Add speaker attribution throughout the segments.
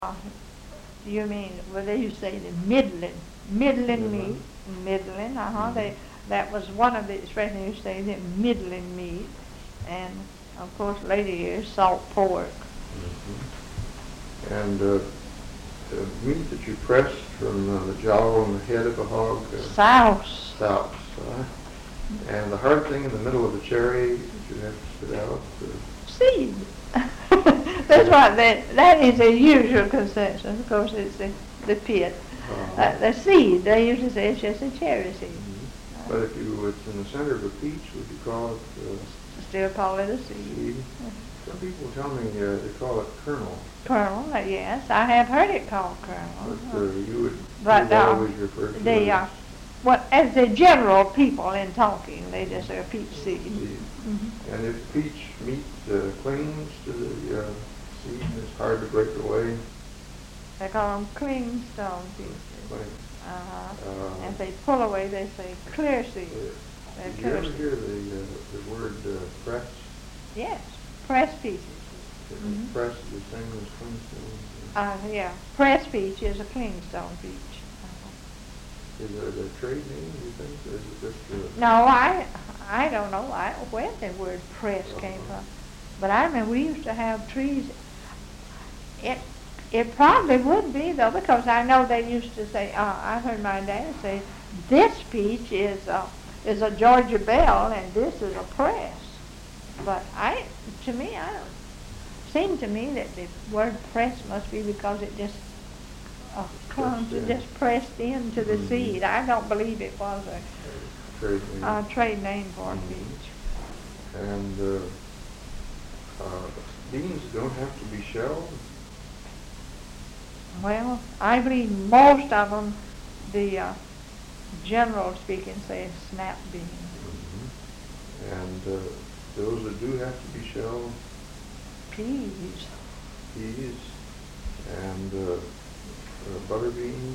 Speaker 1: Uh, You mean, well, they used to say the middling meat, middling, that was one of the expressions they used to say, the middling meat. And, of course, later years, salt pork.
Speaker 2: And the meat that you press from the jowl and the head of a hog.
Speaker 1: Souse.
Speaker 2: Souse. And the hard thing in the middle of the cherry that you have to spit out.
Speaker 1: Seed. That's right. That is a usual conception. Of course, it's the pit. The seed. They usually say it's just a cherry seed.
Speaker 2: But if it's in the center of a peach, would you call it?
Speaker 1: Still call it a seed.
Speaker 2: Some people tell me they call it kernel.
Speaker 1: Kernel, yes, I have heard it called kernel.
Speaker 2: But you would always refer to it.
Speaker 1: Well, as the general people in talking, they just say a peach seed.
Speaker 2: And if peach meat clings to the seed and it's hard to break away,
Speaker 1: they call them clingstone pieces. And if they pull away, they say clear seed.
Speaker 2: Did you ever hear the word press?
Speaker 1: Yes, press pieces.
Speaker 2: Press is the same as clingstone?
Speaker 1: Yeah, press peach is a clingstone peach.
Speaker 2: Is it a trade name, do you think, or is it just
Speaker 1: No, I don't know where the word press came from. But I remember we used to have trees. It probably would be, though, because I know they used to say, I heard my dad say, this peach is a Georgia Belle and this is a press. But seemed to me that the word press must be because it just just pressed into the seed. I don't believe it was a trade name for a peach.
Speaker 2: And beans don't have to be shelled?
Speaker 1: Well, I believe most of them, the general speaking, say snap beans.
Speaker 2: And those that do have to be shelled?
Speaker 1: Peas.
Speaker 2: Peas. And butter beans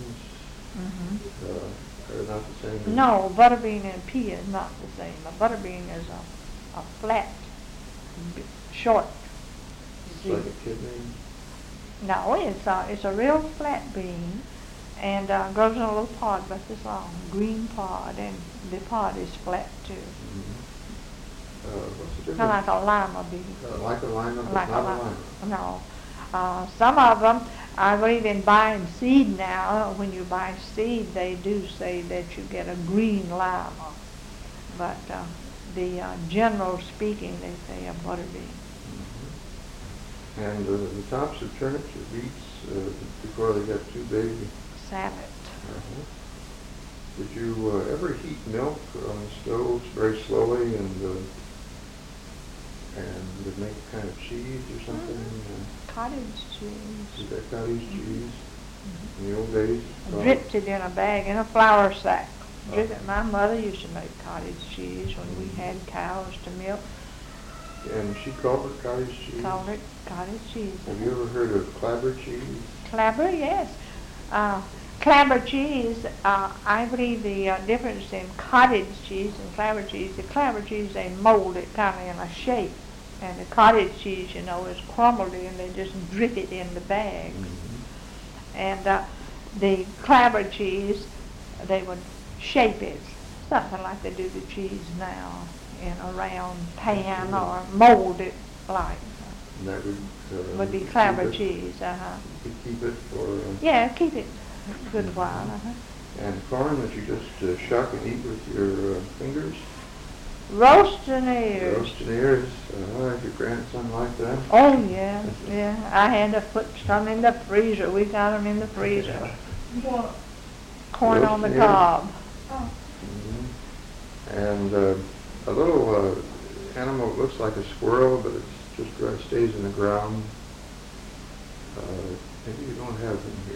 Speaker 2: are not the same?
Speaker 1: No, butter bean and pea is not the same. A butter bean is a flat, short
Speaker 2: seed. Like a kidney?
Speaker 1: No, it's a real flat bean, and grows in a little pod about this long, green pod, and the pod is flat too.
Speaker 2: What's the difference?
Speaker 1: Kind of like a lima bean.
Speaker 2: Like a lima, but
Speaker 1: like
Speaker 2: not a lima?
Speaker 1: No. Some of them, I believe in buying seed now, when you buy seed, they do say that you get a green lima. But the general speaking, they say a butter bean.
Speaker 2: And the tops of turnips or beets, before they get too big?
Speaker 1: Salad.
Speaker 2: Did you ever heat milk on the stoves very slowly and would make kind of cheese or something?
Speaker 1: Cottage cheese.
Speaker 2: Is that cottage cheese? In the old days?
Speaker 1: Dripped it in a bag, in a flour sack. My mother used to make cottage cheese when we had cows to milk.
Speaker 2: And she called it cottage cheese?
Speaker 1: Called it cottage cheese.
Speaker 2: Have you ever heard of clabber cheese?
Speaker 1: Clabber, yes. Clabber cheese, I believe the difference in cottage cheese and clabber cheese, the clabber cheese, they mold it kind of in a shape. And the cottage cheese, is crumbled in, they just drip it in the bags. And the clabber cheese, they would shape it, something like they do the cheese now, in a round pan or mold it like.
Speaker 2: And that
Speaker 1: would be clabber cheese,
Speaker 2: You could keep it for...
Speaker 1: Yeah, keep it a good while,
Speaker 2: And corn that you just shuck and eat with your fingers?
Speaker 1: Roasting ears.
Speaker 2: Roasting ears. Did your grandson like that?
Speaker 1: Oh, yeah. I had to put some in the freezer. We got them in the freezer. Corn on the cob.
Speaker 2: And a little animal that looks like a squirrel, but it's just stays in the ground. Maybe you don't have them here.